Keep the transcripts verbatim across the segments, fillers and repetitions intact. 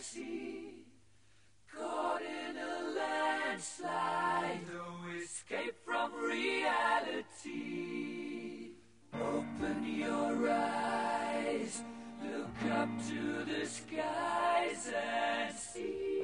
reality. Caught in a landslide, no escape from reality. Open your eyes, look up to the skies and see.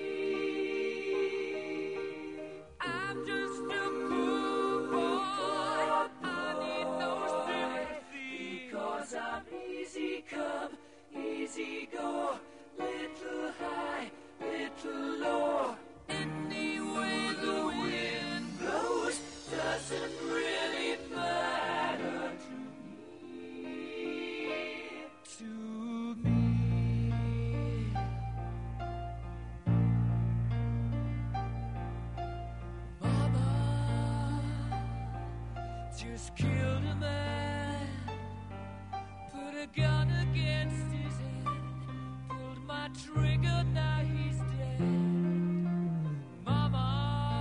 I'm just a poor boy, I need no sympathy, because I'm easy come, easy go, little high, little low. Any way the wind blows doesn't really matter to me. To me. Mama just killed a man, put a gun against his head, pulled my trigger, now he's dead. Mama,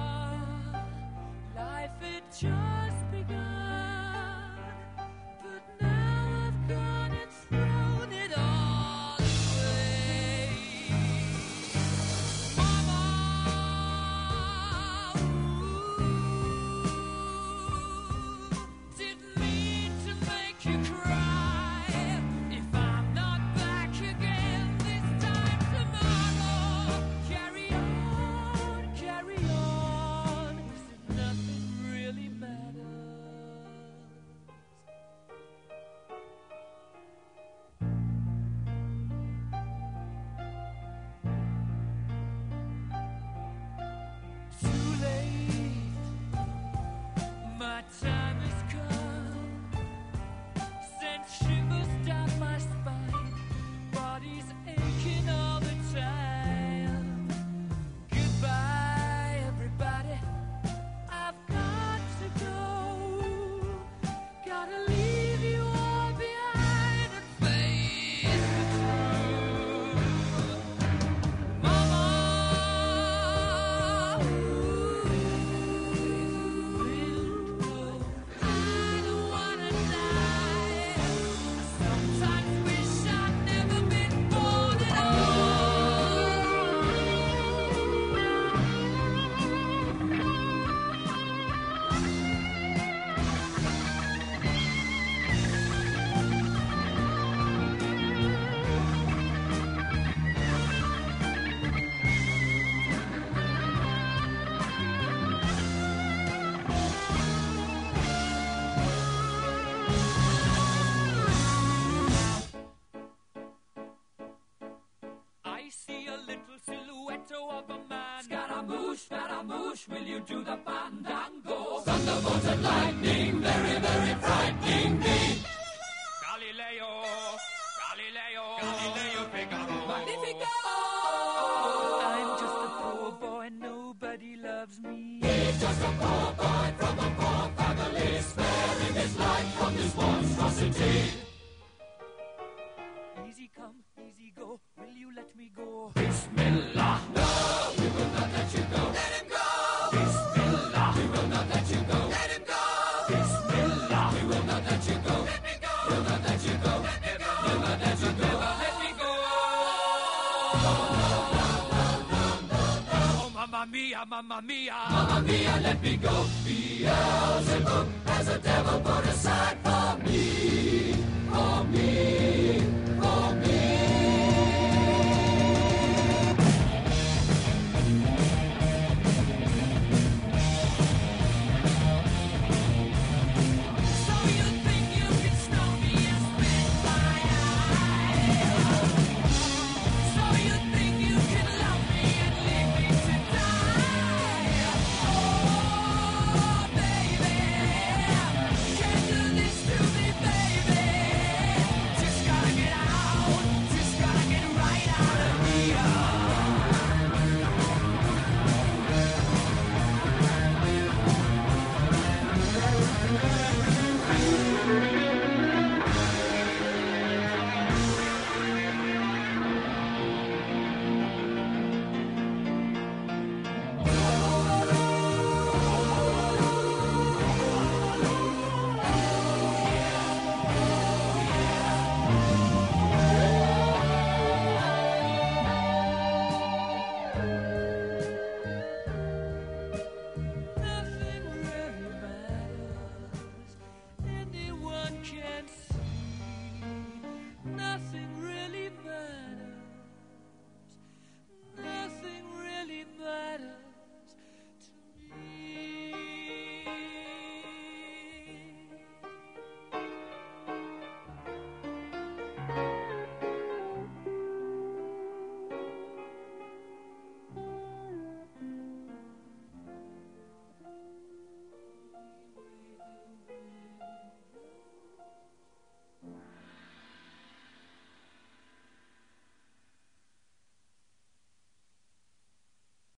life had just begun, but now I've gone and thrown it all away. Mama, ooh, didn't mean to make you cry. If I'm not back again this time tomorrow, carry on, carry on, as if nothing really matters. Too late, my time has come. Sent shivers down my spine, body's aching all the time. Goodbye, everybody, I've got to go. Gotta leave you all behind and face the truth. Mama, ooh, I don't wanna die. I sometimes wish I'd never been born at I see a little silhouette of a man. Scaramouche, Scaramouche, will you do the fandango? Thunderbolt and lightning, very, very frightening me. Galileo, Galileo, Galileo Figaro. Magnifico! I'm just a poor boy, nobody loves me. He's just a poor boy from a poor family, sparing his life from this monstrosity. Easy come, easy go, will you let me go? Bismillah, no, we will not let you go. Let him go! Bismillah, we will not let you go. Let him go! Bismillah, we will not let you go. Let me go! We'll not let you go. Let me go! We'll not let you go. Let me go! Oh, mamma mia, mamma mia. Mamma mia, let me go. Beelzebub has a devil put aside.